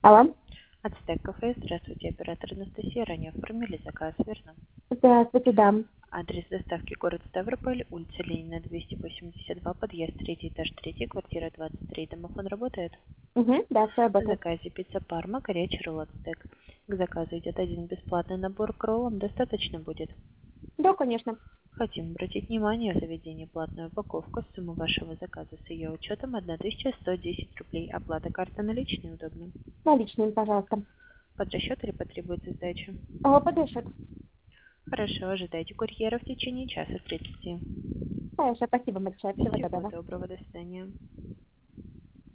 Алло. Ацтек кафе. Здравствуйте, оператор Анастасия. Ранее оформили заказ, верно? Здравствуйте, да. Адрес доставки город Ставрополь, улица Ленина, 282, подъезд, третий этаж, третья, квартира 23. Домофон работает? Угу, да, все В работает. заказе пицца Парма, горячий ролл Ацтек. К заказу идет один бесплатный набор к роллам. Достаточно будет? Да, конечно. Хотим обратить внимание, заведение платная упаковка. Сумма вашего заказа с ее учетом 1110 рублей. Оплата карта наличной удобно. Наличные, пожалуйста. Под расчет или потребуется сдача? Подышит. Хорошо, ожидайте курьера в течение часа 30. Хорошо, спасибо большое. Всего Всего доброго. доброго, до свидания.